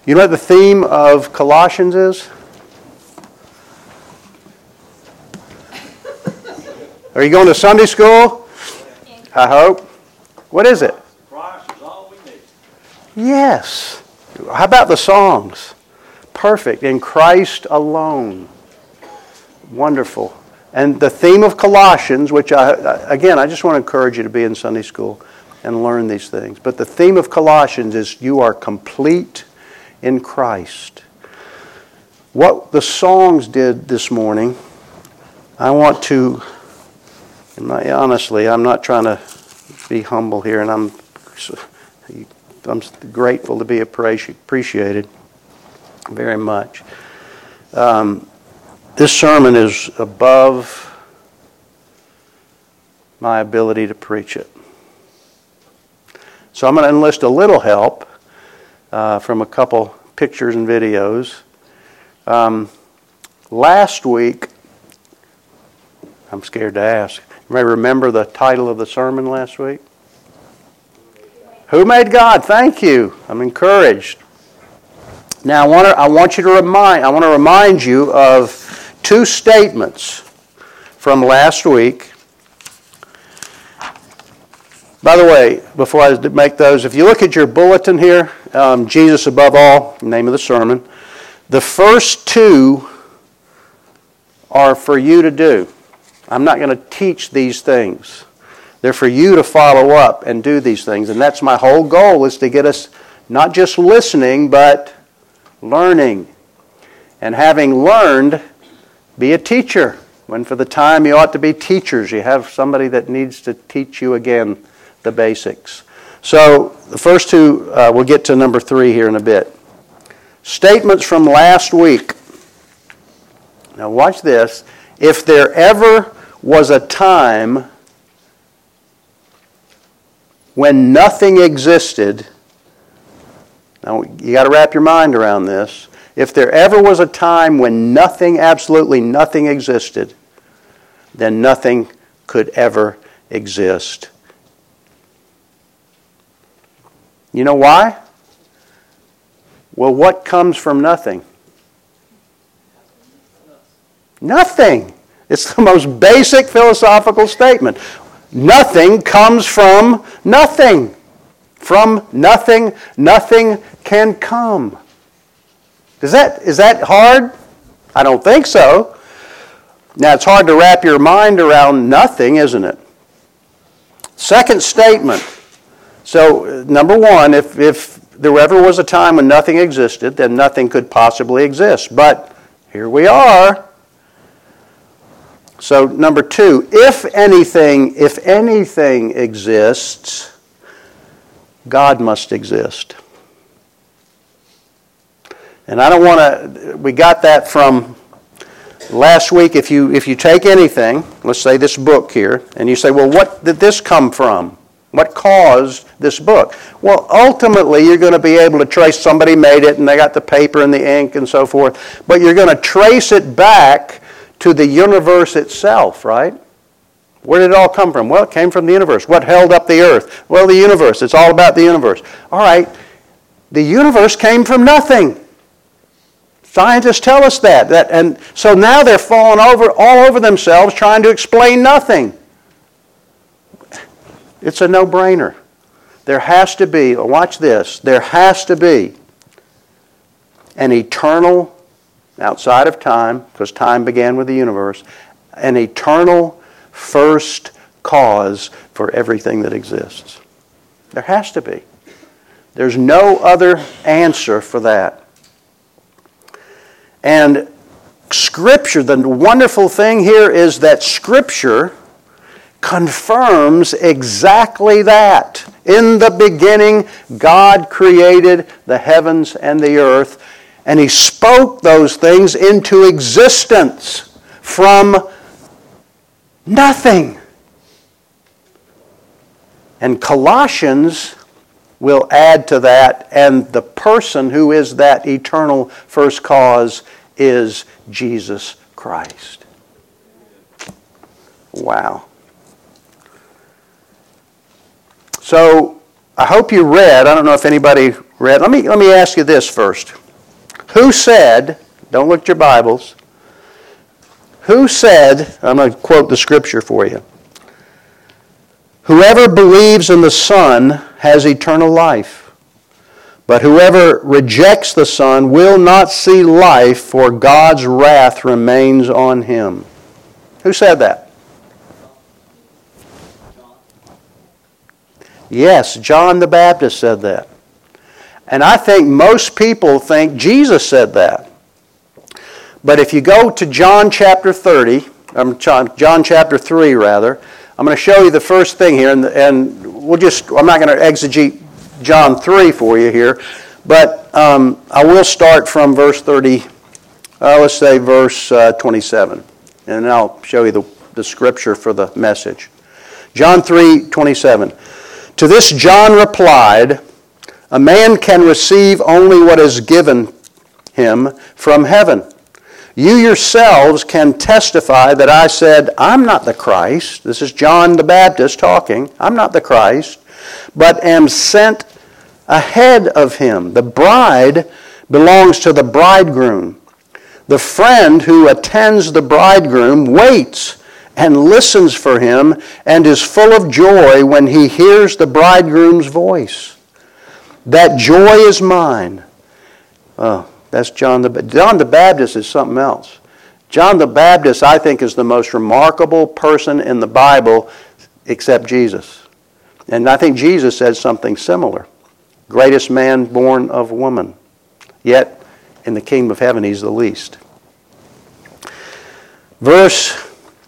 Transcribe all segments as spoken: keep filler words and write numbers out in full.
You know what the theme of Colossians is? Are you going to Sunday school? I hope. What is it? Christ is all we need. Yes. How about the songs? Perfect. In Christ alone. Wonderful. And the theme of Colossians, which I, again, I just want to encourage you to be in Sunday school and learn these things. But the theme of Colossians is you are complete in Christ. What the songs did this morning, I want to, honestly, I'm not trying to be humble here, and I'm, I'm grateful to be appreciated very much. Um, this sermon is above my ability to preach it. So I'm going to enlist a little help uh, from a couple pictures and videos. Um, last week, I'm scared to ask, you may remember the title of the sermon last week? Who made God? Thank you. I'm encouraged. Now I want to, I want you to remind I want to remind you of two statements from last week. By the way, before I make those, if you look at your bulletin here, um, Jesus above all, name of the sermon, the first two are for you to do. I'm not going to teach these things. They're for you to follow up and do these things. And that's my whole goal, is to get us not just listening, but learning. And having learned, be a teacher. When for the time you ought to be teachers, you have somebody that needs to teach you again the basics. So the first two, uh, we'll get to number three here in a bit. Statements from last week. Now watch this. If there ever was a time when nothing existed, now you got to wrap your mind around this. If there ever was a time when nothing, absolutely nothing existed, then nothing could ever exist. You know why? Well, what comes from nothing? Nothing. It's the most basic philosophical statement. Nothing comes from nothing. From nothing, nothing can come. Is that, is that hard? I don't think so. Now, it's hard to wrap your mind around nothing, isn't it? Second statement. So, number one, if, if there ever was a time when nothing existed, then nothing could possibly exist. But here we are. So, number two, if anything, if anything exists, God must exist. And I don't want to, we got that from last week. If you if you take anything, let's say this book here, and you say, well, what did this come from? What caused this book? Well, ultimately, you're going to be able to trace somebody made it, and they got the paper and the ink and so forth. But you're going to trace it back to the universe itself, right? Where did it all come from? Well, it came from the universe. What held up the earth? Well, the universe. It's all about the universe. All right, the universe came from nothing. Scientists tell us that. that and so now they're falling over all over themselves trying to explain nothing. It's a no-brainer. There has to be, watch this, there has to be an eternal, outside of time, because time began with the universe, an eternal first cause for everything that exists. There has to be. There's no other answer for that. And Scripture, the wonderful thing here is that Scripture confirms exactly that. In the beginning, God created the heavens and the earth, and He spoke those things into existence from nothing. And Colossians will add to that, and the person who is that eternal first cause is Jesus Christ. Wow. So, I hope you read, I don't know if anybody read. Let me, let me ask you this first. Who said, don't look at your Bibles, who said, I'm going to quote the scripture for you, whoever believes in the Son has eternal life, but whoever rejects the Son will not see life, for God's wrath remains on him. Who said that? Yes, John the Baptist said that. And I think most people think Jesus said that. But if you go to John chapter thirty, um, John, John chapter three rather, I'm going to show you the first thing here, and, and we'll just, I'm not going to exegete John three for you here, but um, I will start from verse thirty, uh, let's say verse uh, twenty-seven, and then I'll show you the, the scripture for the message. John three twenty-seven. To this John replied, a man can receive only what is given him from heaven. You yourselves can testify that I said, I'm not the Christ. This is John the Baptist talking. I'm not the Christ, but am sent ahead of him. The bride belongs to the bridegroom. The friend who attends the bridegroom waits and listens for him and is full of joy when he hears the bridegroom's voice. That joy is mine. Oh, that's John the Baptist. John the Baptist is something else. John the Baptist, I think, is the most remarkable person in the Bible except Jesus. And I think Jesus said something similar. Greatest man born of woman. Yet, in the kingdom of heaven, he's the least. Verse,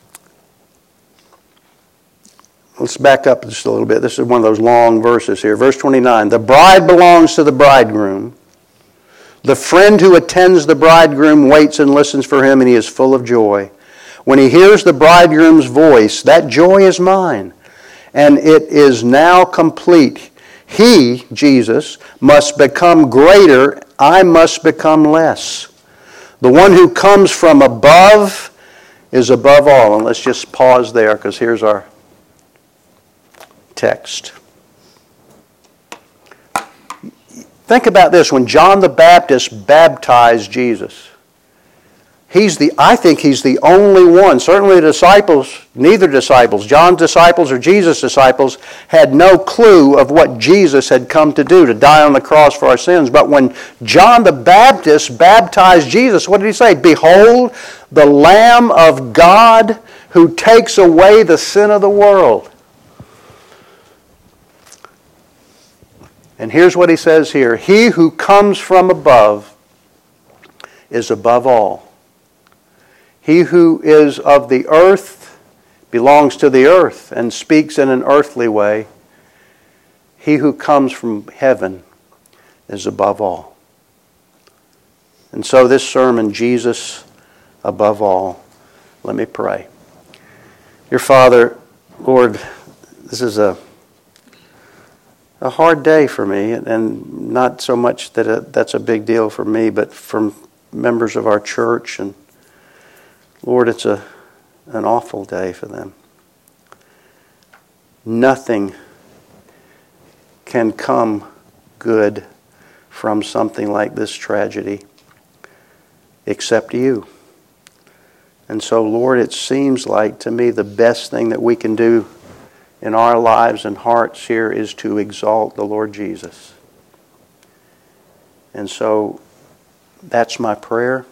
let's back up just a little bit. This is one of those long verses here. Verse twenty-nine. The bride belongs to the bridegroom. The friend who attends the bridegroom waits and listens for him, and he is full of joy. When he hears the bridegroom's voice, that joy is mine, and it is now complete. He, Jesus, must become greater, I must become less. The one who comes from above is above all. And let's just pause there, because here's our text. Think about this. When John the Baptist baptized Jesus, he's the, I think he's the only one, certainly the disciples, neither disciples, John's disciples or Jesus' disciples, had no clue of what Jesus had come to do, to die on the cross for our sins. But when John the Baptist baptized Jesus, what did he say? Behold, the Lamb of God who takes away the sin of the world. And here's what he says here. He who comes from above is above all. He who is of the earth belongs to the earth and speaks in an earthly way. He who comes from heaven is above all. And so this sermon, Jesus above all. Let me pray. Dear Father, Lord, this is a A hard day for me, and not so much that it, that's a big deal for me, but from members of our church. And Lord, it's a an awful day for them. Nothing can come good from something like this tragedy except you. And so, Lord, it seems like to me the best thing that we can do in our lives and hearts here is to exalt the Lord Jesus. And so that's my prayer.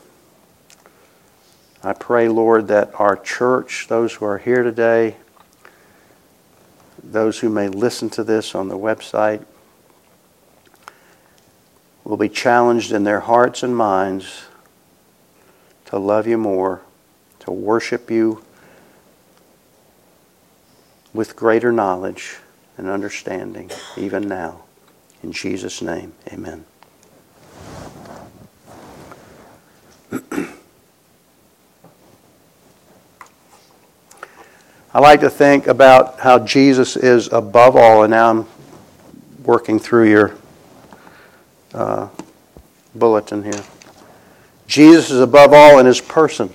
I pray, Lord, that our church, those who are here today, those who may listen to this on the website, will be challenged in their hearts and minds to love you more, to worship you with greater knowledge and understanding, even now. In Jesus' name, amen. I like to think about how Jesus is above all, and now I'm working through your uh, bulletin here. Jesus is above all in his person.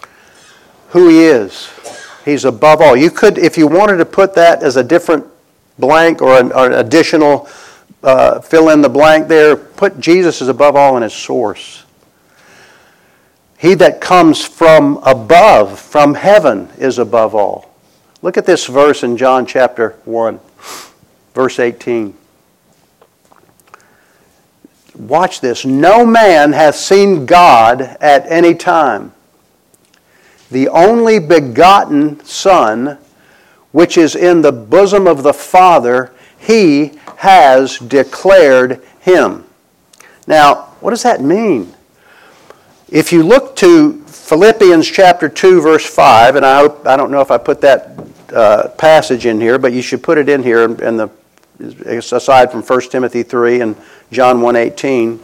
Who he is. He's above all. You could, if you wanted to put that as a different blank or an, or an additional uh, fill in the blank there. Put Jesus as above all in his source. He that comes from above, from heaven, is above all. Look at this verse in John chapter one, verse eighteen. Watch this. No man hath seen God at any time. The only begotten Son, which is in the bosom of the Father, he has declared him. Now, what does that mean? If you look to Philippians chapter two, verse five, and I hope I don't know if I put that uh, passage in here, but you should put it in here, in the, aside from First Timothy three and John one eighteen.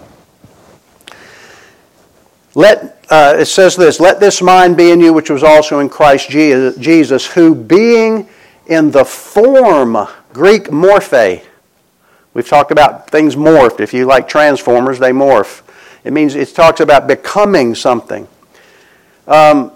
Let uh, it says this: "Let this mind be in you, which was also in Christ Jesus, who being in the form," Greek morphe. We've talked about things morphed. If you like Transformers, they morph. It means it talks about becoming something. Um,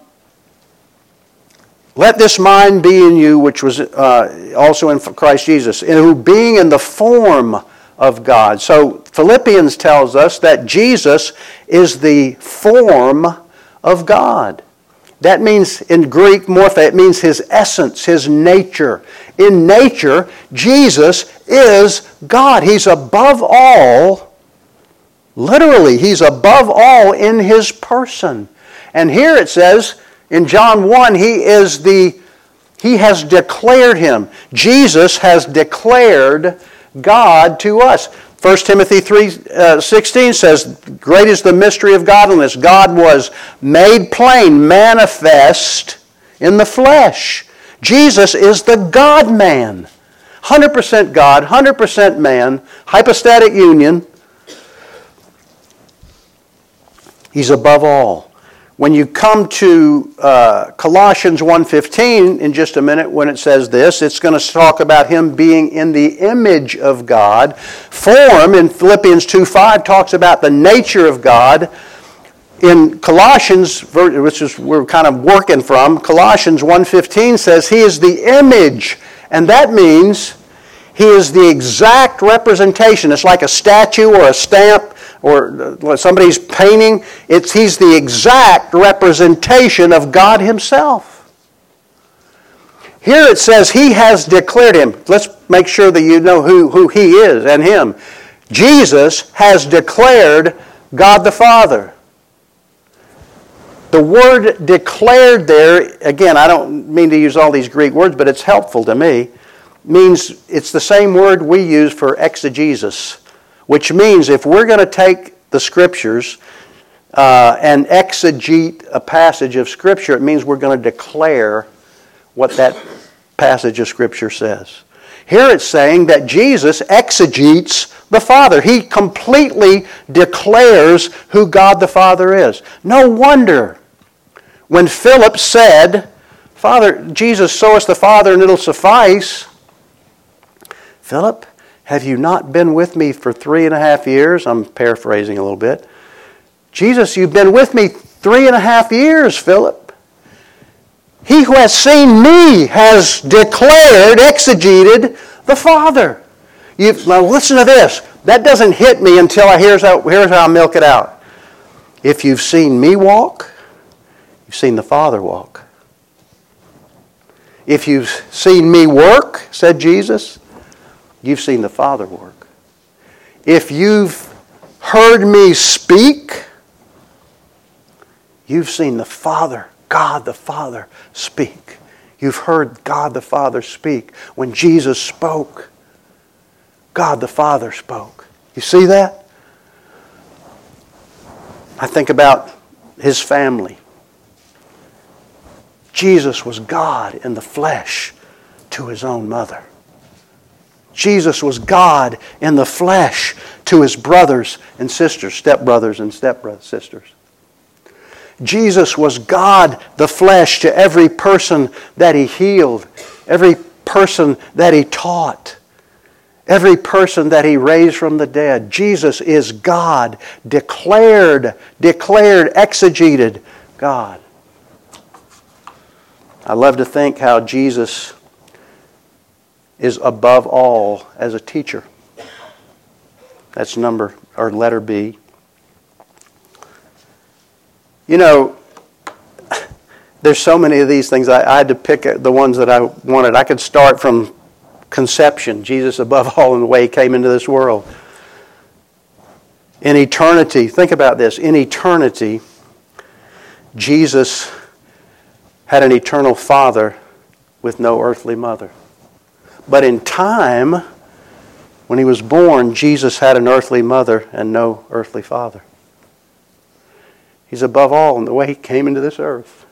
Let this mind be in you, which was uh, also in Christ Jesus, who being in the form of God. So Philippians tells us that Jesus is the form of God. That means in Greek morphe, it means his essence, his nature. In nature, Jesus is God. He's above all. Literally, he's above all in his person. And here it says in John one, he is the he has declared him. Jesus has declared God to us. First Timothy three sixteen says, "Great is the mystery of godliness. God was made plain, manifest in the flesh." Jesus is the God-man. one hundred percent God, one hundred percent man, hypostatic union. He's above all. When you come to uh, Colossians one fifteen in just a minute, when it says this, it's going to talk about him being in the image of God. Form in Philippians two five talks about the nature of God. In Colossians, which is we're kind of working from, Colossians one fifteen says he is the image, and that means he is the exact representation. It's like a statue or a stamp or somebody's painting. It's he's the exact representation of God himself. Here it says he has declared him. Let's make sure that you know who, who he is and him. Jesus has declared God the Father. The word declared there, again, I don't mean to use all these Greek words, but it's helpful to me, means it's the same word we use for exegesis, which means if we're going to take the Scriptures uh, and exegete a passage of Scripture, it means we're going to declare what that passage of Scripture says. Here it's saying that Jesus exegetes the Father. He completely declares who God the Father is. No wonder when Philip said, "Father, Jesus, show us the Father and it'll suffice." Philip, have you not been with me for three and a half years? I'm paraphrasing a little bit. Jesus, you've been with me three and a half years, Philip. He who has seen me has declared, exegeted the Father. You've, now listen to this. That doesn't hit me until I here's how, here's how I milk it out. If you've seen me walk, you've seen the Father walk. If you've seen me work, said Jesus, you've seen the Father work. If you've heard me speak, you've seen the Father, God the Father, speak. You've heard God the Father speak. When Jesus spoke, God the Father spoke. You see that? I think about his family. Jesus was God in the flesh to his own mother. Jesus was God in the flesh to his brothers and sisters, stepbrothers and stepsisters. Jesus was God the flesh to every person that he healed, every person that he taught, every person that he raised from the dead. Jesus is God, declared, declared, exegeted God. I love to think how Jesus is above all as a teacher. That's number, or letter B. You know, there's so many of these things. I, I had to pick the ones that I wanted. I could start from conception. Jesus above all in the way He came into this world. In eternity, think about this. In eternity, Jesus had an eternal Father with no earthly mother. But in time, when He was born, Jesus had an earthly mother and no earthly father. He's above all in the way He came into this earth.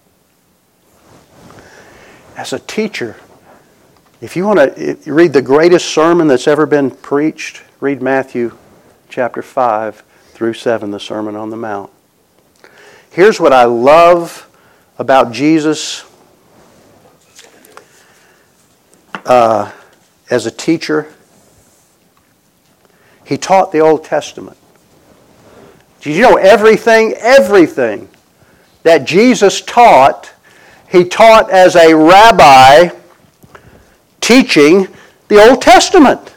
As a teacher, if you want to read the greatest sermon that's ever been preached, read Matthew chapter five through seven, the Sermon on the Mount. Here's what I love about Jesus uh, as a teacher. He taught the Old Testament. Did you know everything, everything that Jesus taught, He taught as a rabbi teaching the Old Testament.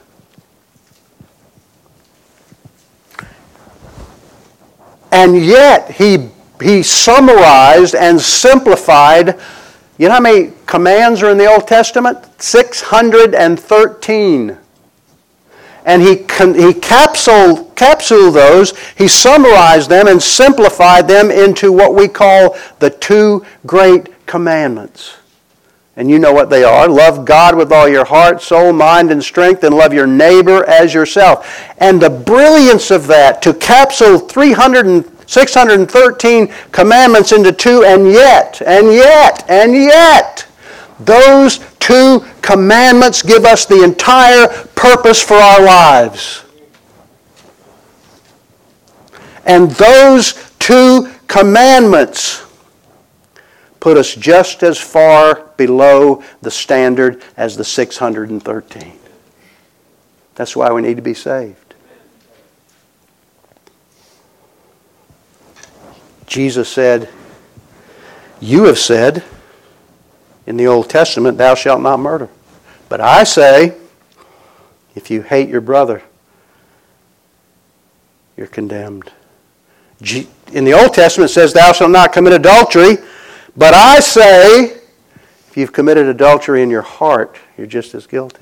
And yet, He, he summarized and simplified. You know how many commands are in the Old Testament? six hundred thirteen. And he, he capsuled, capsuled those, he summarized them and simplified them into what we call the two great commandments. And you know what they are. Love God with all your heart, soul, mind, and strength, and love your neighbor as yourself. And the brilliance of that, to capsule three hundred, six hundred thirteen commandments into two, and yet, and yet, and yet, those two commandments give us the entire purpose for our lives. And those two commandments put us just as far below the standard as the six hundred thirteen. That's why we need to be saved. Jesus said, "You have said in the Old Testament, thou shalt not murder. But I say, if you hate your brother, you're condemned." In the Old Testament it says, thou shalt not commit adultery. But I say, if you've committed adultery in your heart, you're just as guilty.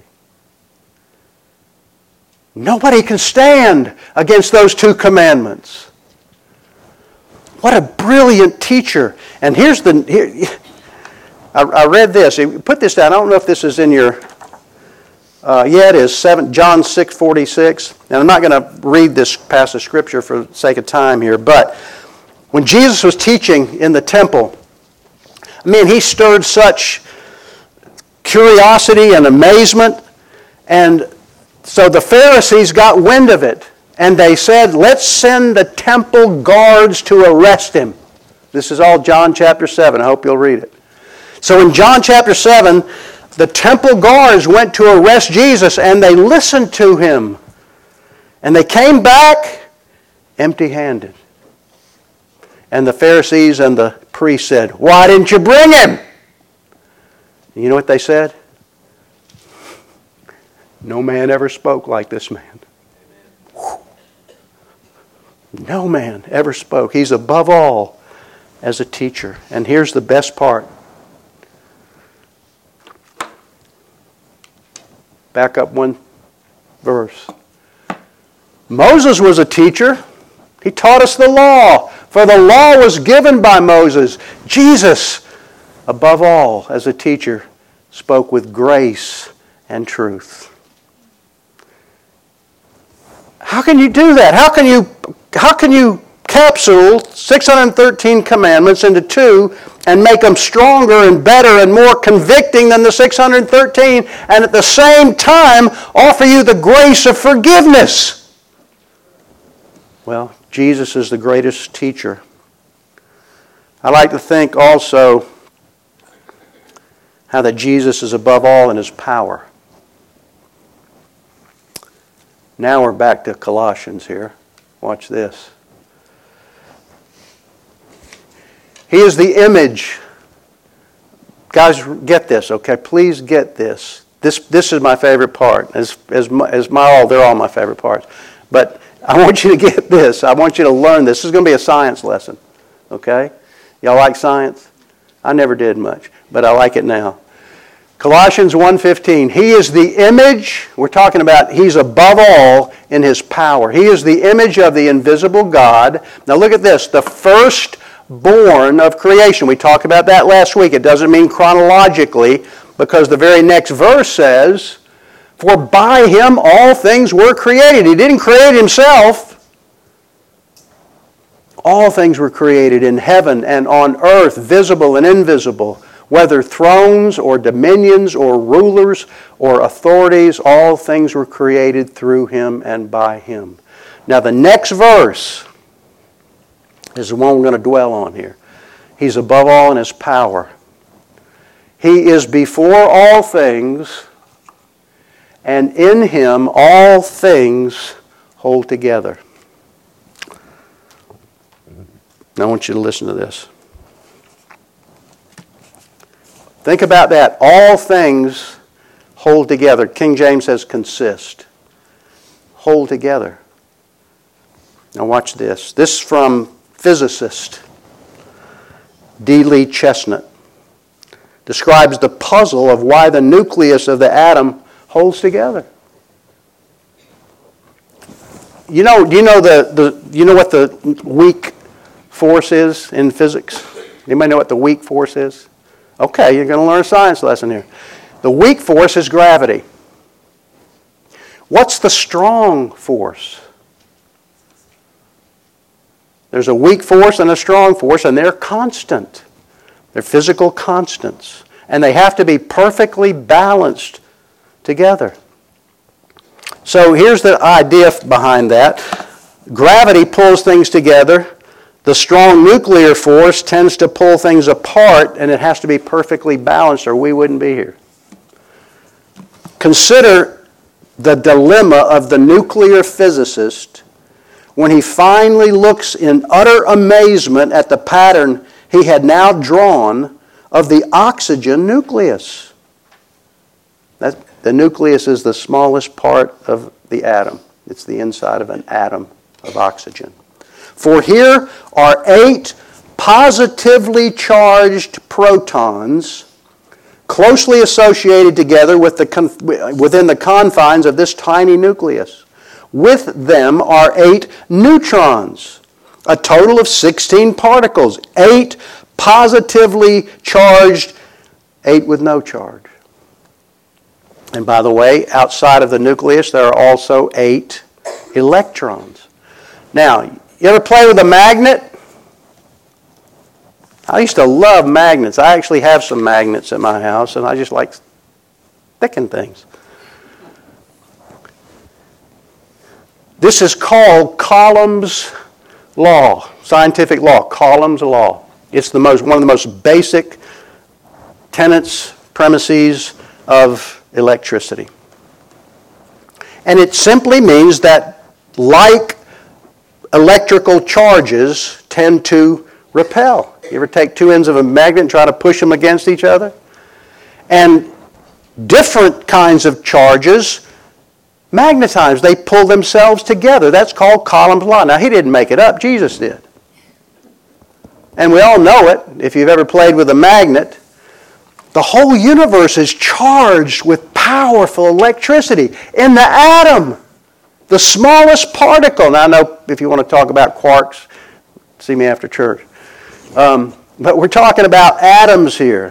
Nobody can stand against those two commandments. What a brilliant teacher. And here's the... Here, I, I read this. Put this down. I don't know if this is in your... Uh, yeah, it is. Seven, John six forty-six. And I'm not going to read this passage of Scripture for the sake of time here. But when Jesus was teaching in the temple, I mean, He stirred such curiosity and amazement. And so the Pharisees got wind of it. And they said, let's send the temple guards to arrest Him. This is all John chapter seven. I hope you'll read it. So in John chapter seven, the temple guards went to arrest Jesus, and they listened to Him. And they came back empty-handed. And the Pharisees and the priests said, why didn't you bring Him? And you know what they said? No man ever spoke like this man. Whew. No man ever spoke. He's above all as a teacher. And here's the best part. Back up one verse. Moses was a teacher. He taught us the law. For the law was given by Moses. Jesus, above all, as a teacher, spoke with grace and truth. How can you do that? How can you, how can you capsule six hundred thirteen commandments into two and make them stronger and better and more convicting than the six hundred thirteen, and at the same time offer you the grace of forgiveness? Well, Jesus is the greatest teacher. I like to think also how that Jesus is above all in His power. Now we're back to Colossians here. Watch this. He is the image. Guys, get this, okay? Please get this. This this is my favorite part. As as my, as my all, they're all my favorite parts. But I want you to get this. I want you to learn this. This is going to be a science lesson. Okay? Y'all like science? I never did much, but I like it now. Colossians one fifteen, He is the image, we're talking about He's above all in His power. He is the image of the invisible God. Now look at this, the firstborn of creation. We talked about that last week. It doesn't mean chronologically, because the very next verse says, for by Him all things were created. He didn't create Himself. All things were created in heaven and on earth, visible and invisible. Whether thrones or dominions or rulers or authorities, all things were created through Him and by Him. Now the next verse is the one we're going to dwell on here. He's above all in His power. He is before all things, and in Him all things hold together. Now I want you to listen to this. Think about that. All things hold together. King James says consist. Hold together. Now watch this. This is from physicist D. Lee Chestnut. Describes the puzzle of why the nucleus of the atom holds together. You know, do you know the, the you know what the weak force is in physics? Anybody know what the weak force is? Okay, you're going to learn a science lesson here. The weak force is gravity. What's the strong force? There's a weak force and a strong force, and they're constant. They're physical constants. And they have to be perfectly balanced together. So here's the idea behind that. Gravity pulls things together. The strong nuclear force tends to pull things apart, and it has to be perfectly balanced or we wouldn't be here. Consider the dilemma of the nuclear physicist when he finally looks in utter amazement at the pattern he had now drawn of the oxygen nucleus. That, the nucleus is the smallest part of the atom. It's the inside of an atom of oxygen. For here are eight positively charged protons closely associated together with the, within the confines of this tiny nucleus. With them are eight neutrons, a total of sixteen particles, eight positively charged, eight with no charge. And by the way, outside of the nucleus, there are also eight electrons. Now, you ever play with a magnet? I used to love magnets. I actually have some magnets at my house, and I just like sticking things. This is called Coulomb's law, scientific law, Coulomb's law. It's the most, one of the most basic tenets, premises of electricity. And it simply means that like electrical charges tend to repel. You ever take two ends of a magnet and try to push them against each other? And different kinds of charges magnetize. They pull themselves together. That's called Coulomb's law. Now, he didn't make it up. Jesus did. And we all know it. If you've ever played with a magnet, the whole universe is charged with powerful electricity in the atom. The smallest particle. Now, I know if you want to talk about quarks, see me after church. Um, but we're talking about atoms here.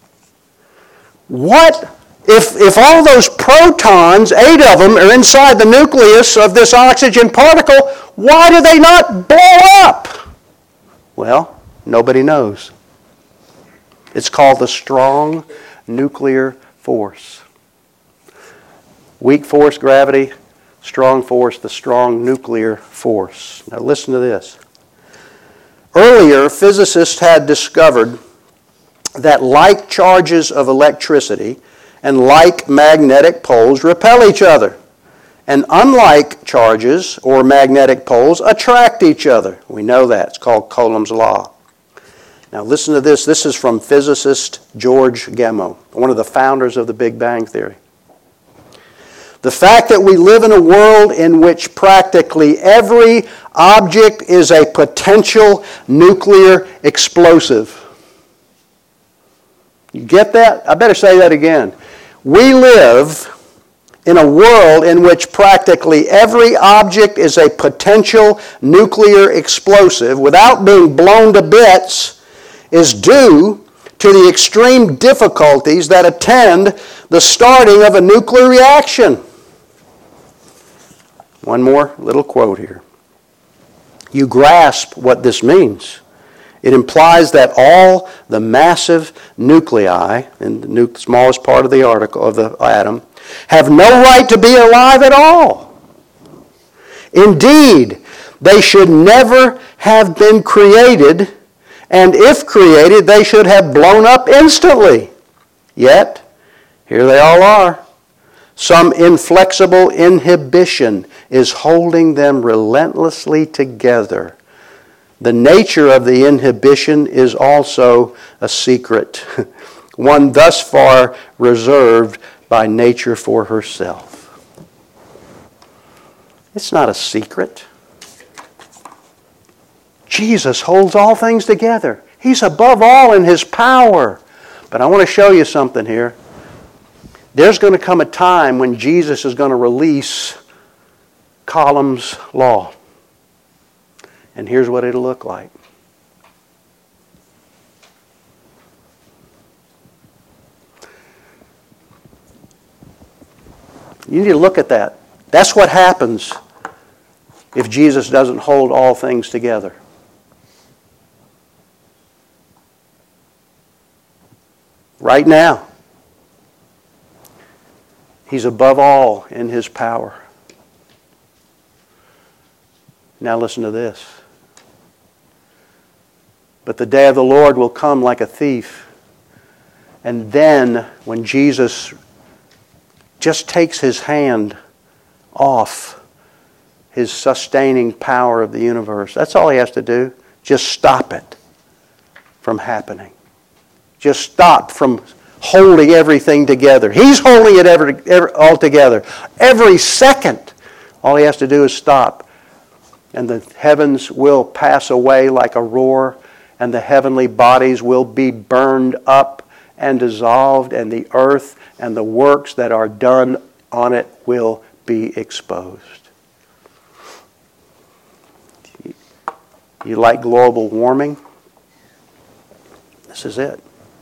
What if, if all those protons, eight of them, are inside the nucleus of this oxygen particle, why do they not blow up? Well, nobody knows. It's called the strong nuclear force. Weak force, gravity. Strong force, the strong nuclear force. Now listen to this. Earlier, physicists had discovered that like charges of electricity and like magnetic poles repel each other, and unlike charges or magnetic poles attract each other. We know that. It's called Coulomb's law. Now listen to this. This is from physicist George Gamow, one of the founders of the Big Bang Theory. The fact that we live in a world in which practically every object is a potential nuclear explosive. You get that? I better say that again. We live in a world in which practically every object is a potential nuclear explosive without being blown to bits is due to the extreme difficulties that attend the starting of a nuclear reaction. One more little quote here. You grasp what this means. It implies that all the massive nuclei, in the nu- smallest part of the article of the atom, have no right to be alive at all. Indeed, they should never have been created, and if created, they should have blown up instantly. Yet, here they all are. Some inflexible inhibition is holding them relentlessly together. The nature of the inhibition is also a secret, one thus far reserved by nature for herself. It's not a secret. Jesus holds all things together. He's above all in His power. But I want to show you something here. There's going to come a time when Jesus is going to release Coulomb's law. And here's what it'll look like. You need to look at that. That's what happens if Jesus doesn't hold all things together. Right now, He's above all in His power. Now listen to this. But the day of the Lord will come like a thief. And then, when Jesus just takes His hand off His sustaining power of the universe, that's all He has to do. Just stop it from happening. Just stop from holding everything together. He's holding it every, every, all together. Every second, all He has to do is stop. And the heavens will pass away like a roar, and the heavenly bodies will be burned up and dissolved, and the earth and the works that are done on it will be exposed. You like global warming? This is it.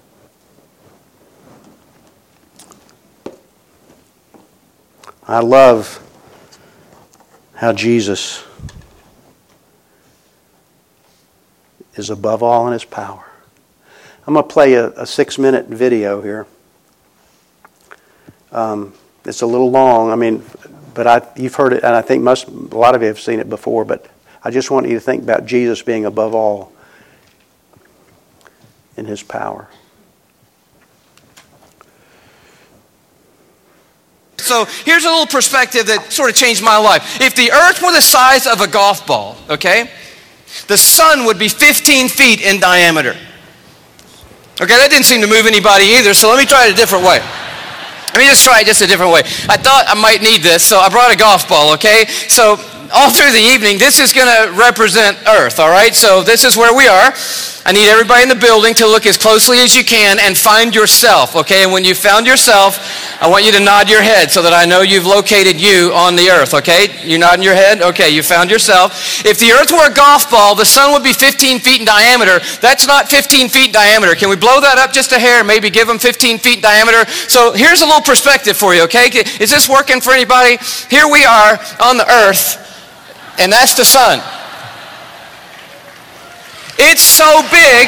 I love how Jesus is above all in His power. I'm going to play a, a six-minute video here. Um, it's a little long, I mean, but I, you've heard it, and I think most, a lot of you have seen it before, but I just want you to think about Jesus being above all in His power. So here's a little perspective that sort of changed my life. If the earth were the size of a golf ball, okay, the sun would be fifteen feet in diameter. Okay, that didn't seem to move anybody either, so let me try it a different way. Let me just try it just a different way. I thought I might need this, so I brought a golf ball, okay? So all through the evening, this is going to represent Earth, all right? So this is where we are. I need everybody in the building to look as closely as you can and find yourself, okay? And when you found yourself, I want you to nod your head so that I know you've located you on the earth, okay? You're nodding your head? Okay, you found yourself. If the earth were a golf ball, the sun would be fifteen feet in diameter. That's not fifteen feet in diameter. Can we blow that up just a hair, maybe give them fifteen feet in diameter? So here's a little perspective for you, okay? Is this working for anybody? Here we are on the earth, and that's the sun. It's so big,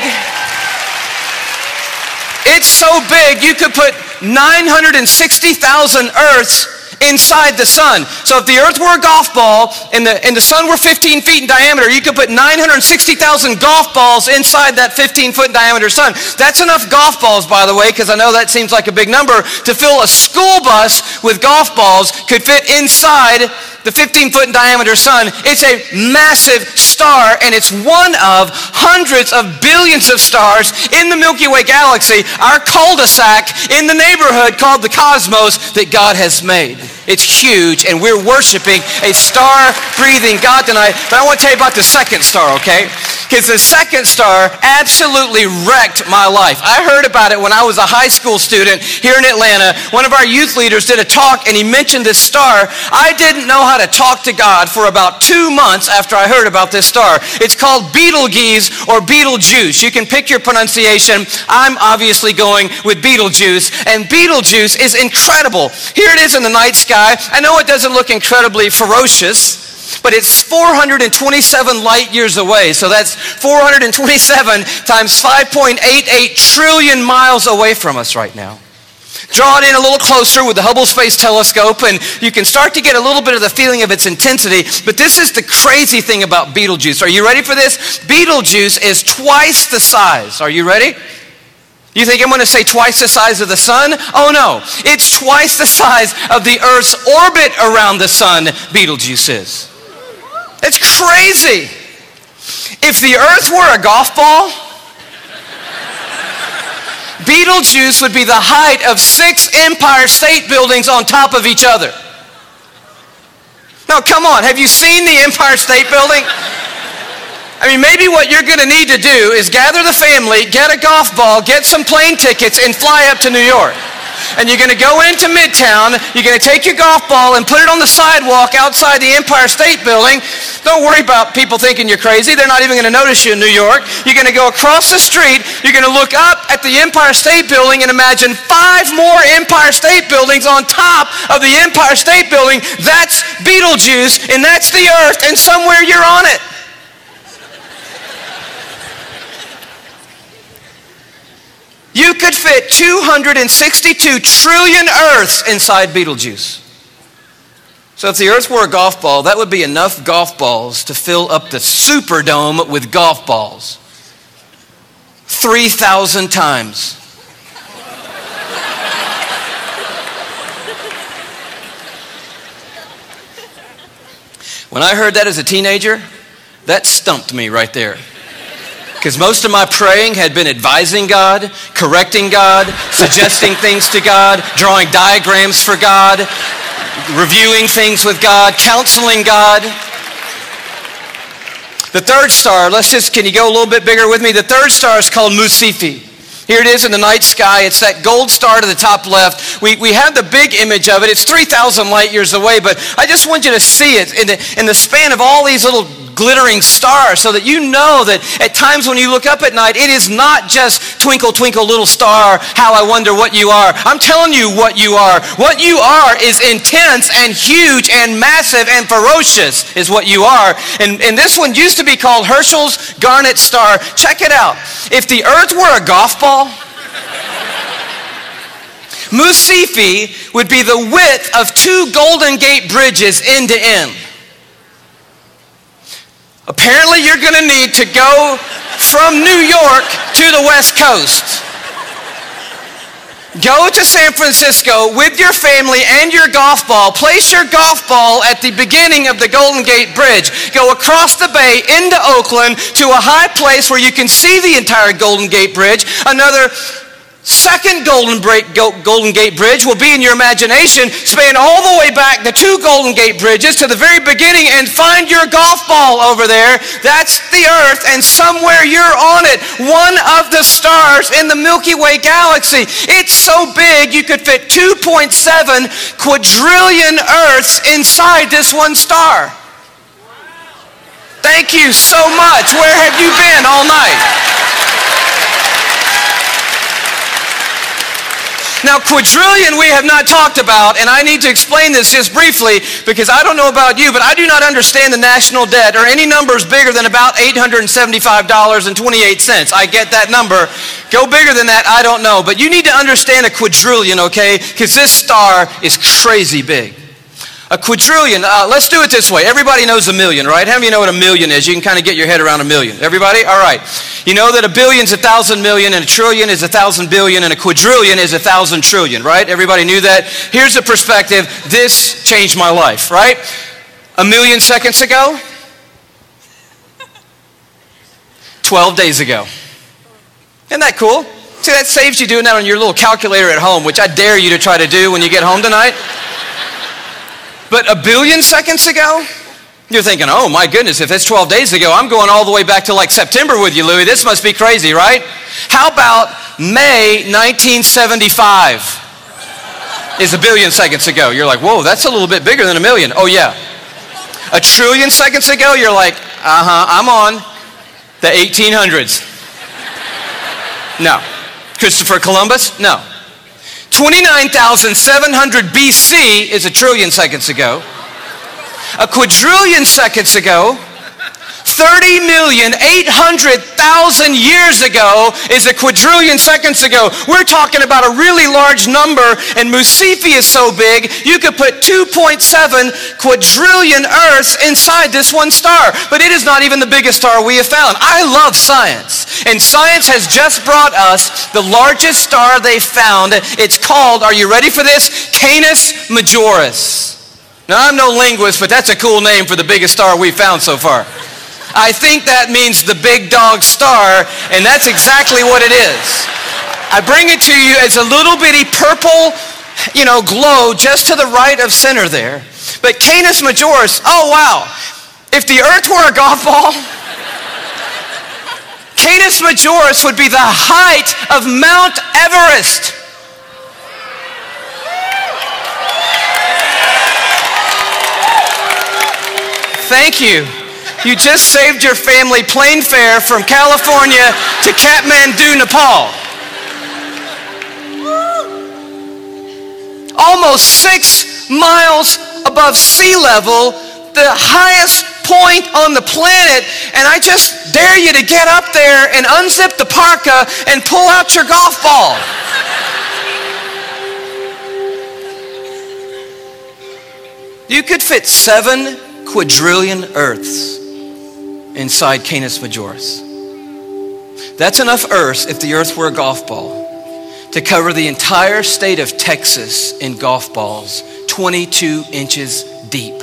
it's so big you could put nine hundred sixty thousand Earths inside the sun. So if the earth were a golf ball and the, and the sun were fifteen feet in diameter, you could put nine hundred sixty thousand golf balls inside that fifteen foot diameter sun. That's enough golf balls, by the way, because I know that seems like a big number, to fill a school bus with golf balls could fit inside the fifteen foot in diameter sun. It's a massive star, and it's one of hundreds of billions of stars in the Milky Way galaxy, our cul-de-sac in the neighborhood called the cosmos that God has made. It's huge, and we're worshiping a star-breathing God tonight. But I want to tell you about the second star, okay? Because the second star absolutely wrecked my life. I heard about it when I was a high school student here in Atlanta. One of our youth leaders did a talk, and he mentioned this star. I didn't know how to talk to God for about two months after I heard about this star. It's called Betelgeuse or Betelgeuse. You can pick your pronunciation. I'm obviously going with Betelgeuse, and Betelgeuse is incredible. Here it is in the night sky. I know it doesn't look incredibly ferocious, but it's four hundred twenty-seven light years away. So that's four hundred twenty-seven times five point eight eight trillion miles away from us right now. Draw it in a little closer with the Hubble Space Telescope, and you can start to get a little bit of the feeling of its intensity. But this is the crazy thing about Betelgeuse. Are you ready for this? Betelgeuse is twice the size. Are you ready? You think I'm going to say twice the size of the sun? Oh no, it's twice the size of the Earth's orbit around the sun, Betelgeuse is. It's crazy. If the Earth were a golf ball, Betelgeuse would be the height of six Empire State Buildings on top of each other. Now come on, have you seen the Empire State Building? I mean, maybe what you're going to need to do is gather the family, get a golf ball, get some plane tickets, and fly up to New York. And you're going to go into Midtown, you're going to take your golf ball and put it on the sidewalk outside the Empire State Building. Don't worry about people thinking you're crazy. They're not even going to notice you in New York. You're going to go across the street, you're going to look up at the Empire State Building and imagine five more Empire State Buildings on top of the Empire State Building. That's Betelgeuse, and that's the Earth, and somewhere you're on it. You could fit two hundred sixty-two trillion Earths inside Betelgeuse. So if the Earth were a golf ball, that would be enough golf balls to fill up the Superdome with golf balls. three thousand times. When I heard that as a teenager, that stumped me right there. Because most of my praying had been advising God, correcting God, suggesting things to God, drawing diagrams for God, reviewing things with God, counseling God. The third star, let's just, can you go a little bit bigger with me? The third star is called Musifi. Here it is in the night sky. It's that gold star to the top left. We, we have the big image of it. It's three thousand light years away, but I just want you to see it in the, in the span of all these little glittering stars so that you know that at times when you look up at night, it is not just twinkle, twinkle, little star, how I wonder what you are. I'm telling you what you are. What you are is intense and huge and massive and ferocious is what you are. And, and this one used to be called Herschel's Garnet Star. Check it out. If the Earth were a golf ball, Musifi would be the width of two Golden Gate bridges end to end. Apparently you're going to need to go from New York to the West Coast. Go to San Francisco with your family and your golf ball. Place your golf ball at the beginning of the Golden Gate Bridge. Go across the bay into Oakland to a high place where you can see the entire Golden Gate Bridge. Another second Golden, Break, Golden Gate Bridge will be in your imagination. Span all the way back the two Golden Gate Bridges to the very beginning and find your golf ball over there. That's the Earth, and somewhere you're on it. One of the stars in the Milky Way galaxy. It's so big you could fit two point seven quadrillion Earths inside this one star. Thank you so much. Where have you been all night? Now, quadrillion we have not talked about, and I need to explain this just briefly because I don't know about you, but I do not understand the national debt or any numbers bigger than about eight hundred seventy-five dollars and twenty-eight cents. I get that number. Go bigger than that, I don't know. But you need to understand a quadrillion, okay? Because this star is crazy big. A quadrillion, uh, let's do it this way. Everybody knows a million, right? How many of you know what a million is? You can kind of get your head around a million. Everybody? All right. You know that a billion's a thousand million, and a trillion is a thousand billion, and a quadrillion is a thousand trillion, right? Everybody knew that? Here's the perspective. This changed my life, right? A million seconds ago? twelve days ago. Isn't that cool? See, that saves you doing that on your little calculator at home, which I dare you to try to do when you get home tonight. But a billion seconds ago? You're thinking, oh my goodness, if it's twelve days ago, I'm going all the way back to like September with you, Louis. This must be crazy, right? How about May nineteen seventy-five is a billion seconds ago? You're like, whoa, that's a little bit bigger than a million. Oh yeah. A trillion seconds ago, you're like, uh-huh, I'm on the eighteen hundreds. No. Christopher Columbus? No. twenty-nine thousand seven hundred B C is a trillion seconds ago. A quadrillion seconds ago, thirty million eight hundred thousand years ago is a quadrillion seconds ago. We're talking about a really large number, and Musifi is so big, you could put two point seven quadrillion Earths inside this one star. But it is not even the biggest star we have found. I love science, and science has just brought us the largest star they found. It's called, are you ready for this? Canis Majoris. Now, I'm no linguist, but that's a cool name for the biggest star we've found so far. I think that means the big dog star, and that's exactly what it is. I bring it to you as a little bitty purple, you know, glow just to the right of center there. But Canis Majoris, oh wow, if the Earth were a golf ball, Canis Majoris would be the height of Mount Everest. Thank you. You just saved your family plane fare from California to Kathmandu, Nepal. Almost six miles above sea level, the highest point on the planet, and I just dare you to get up there and unzip the parka and pull out your golf ball. You could fit seven quadrillion Earths inside Canis Majoris. That's enough Earths, if the Earth were a golf ball, to cover the entire state of Texas in golf balls, twenty-two inches deep.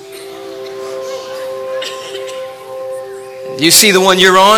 You see the one you're on?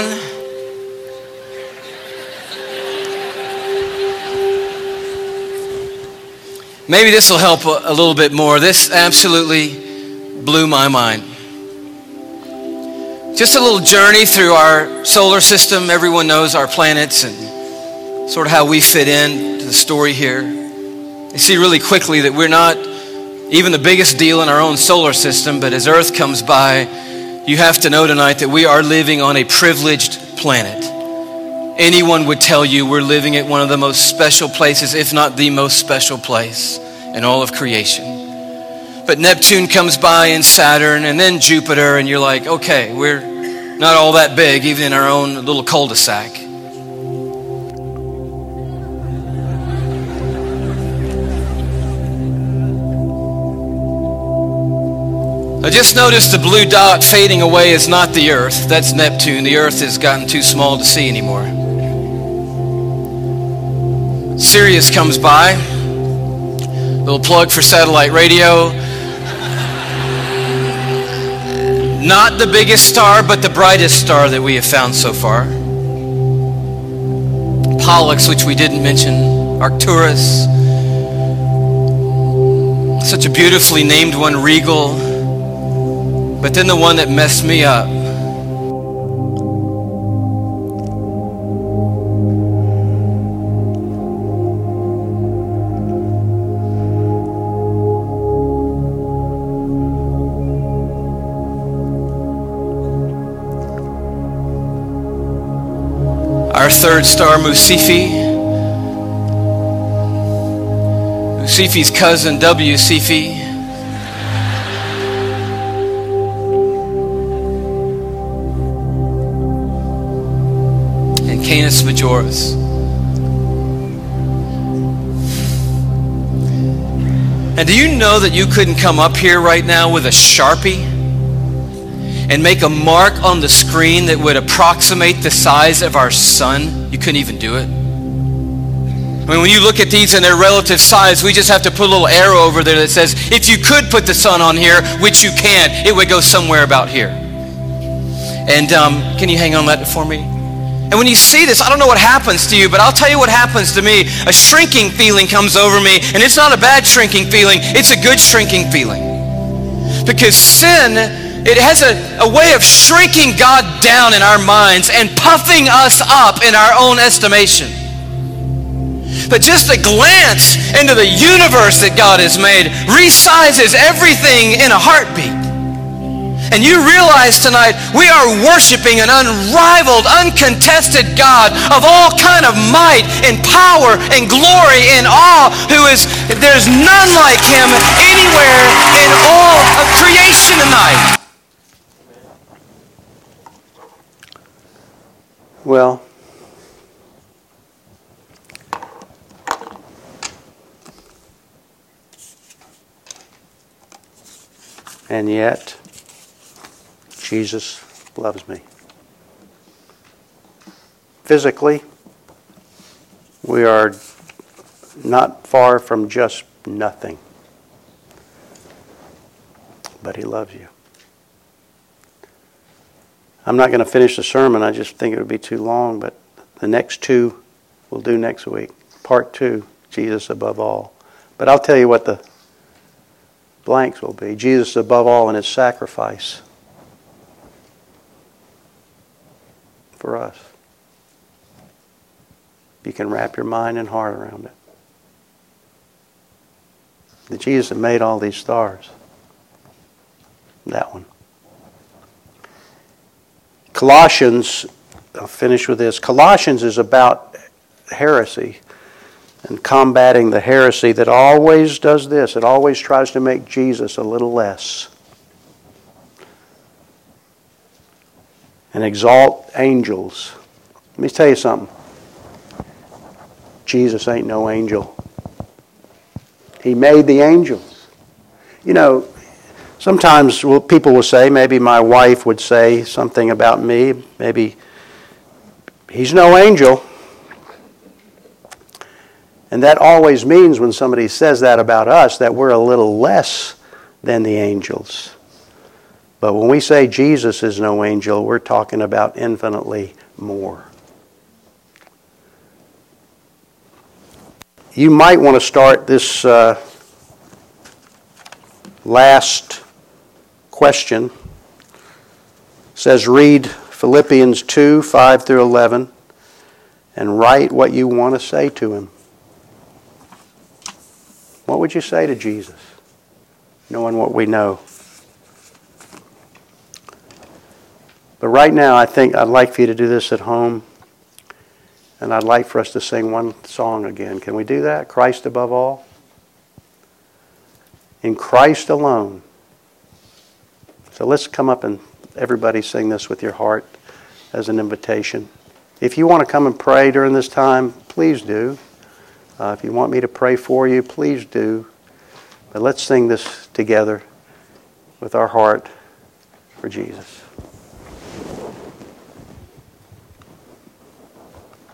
Maybe this will help a, a little bit more. This absolutely blew my mind. Just a little journey through our solar system. Everyone knows our planets and sort of how we fit in to the story here. You see really quickly that we're not even the biggest deal in our own solar system, but as Earth comes by, you have to know tonight that we are living on a privileged planet. Anyone would tell you we're living at one of the most special places, if not the most special place in all of creation. But Neptune comes by and Saturn and then Jupiter, and you're like, okay, we're not all that big, even in our own little cul-de-sac. I just noticed the blue dot fading away is not the Earth. That's Neptune. The Earth has gotten too small to see anymore. Sirius comes by. Little plug for satellite radio. Not the biggest star, but the brightest star that we have found so far. Pollux, which we didn't mention. Arcturus. Such a beautifully named one, Regal. But then the one that messed me up. Our third star, Musifi. Musifi's cousin, W Cephei. And Canis Majoris. And do you know that you couldn't come up here right now with a Sharpie and make a mark on the screen that would approximate the size of our sun? You couldn't even do it. I mean, when you look at these in their relative size, we just have to put a little arrow over there that says, if you could put the sun on here, which you can't, it would go somewhere about here. And um, can you hang on that for me? And when you see this, I don't know what happens to you, but I'll tell you what happens to me. A shrinking feeling comes over me, and it's not a bad shrinking feeling, it's a good shrinking feeling. Because sin, it has a, a way of shrinking God down in our minds and puffing us up in our own estimation. But just a glance into the universe that God has made resizes everything in a heartbeat. And you realize tonight we are worshiping an unrivaled, uncontested God of all kind of might and power and glory and awe, who is, there's none like him anywhere in all of creation tonight. Well, and yet, Jesus loves me. Physically, we are not far from just nothing. But he loves you. I'm not going to finish the sermon. I just think it would be too long, but the next two we'll do next week. Part two, Jesus above all. But I'll tell you what the blanks will be. Jesus above all in his sacrifice for us. You can wrap your mind and heart around it. The Jesus that made all these stars. That one. Colossians, I'll finish with this. Colossians is about heresy and combating the heresy that always does this. It always tries to make Jesus a little less. And exalt angels. Let me tell you something. Jesus ain't no angel. He made the angels. You know, sometimes people will say, maybe my wife would say something about me, maybe, he's no angel. And that always means when somebody says that about us, that we're a little less than the angels. But when we say Jesus is no angel, we're talking about infinitely more. You might want to start this uh, last question. It says, read Philippians two, five through eleven, and write what you want to say to him. What would you say to Jesus, knowing what we know? But right now, I think I'd like for you to do this at home. And I'd like for us to sing one song again. Can we do that? Christ above all. In Christ alone. So let's come up and everybody sing this with your heart as an invitation. If you want to come and pray during this time, please do. Uh, if you want me to pray for you, please do. But let's sing this together with our heart for Jesus.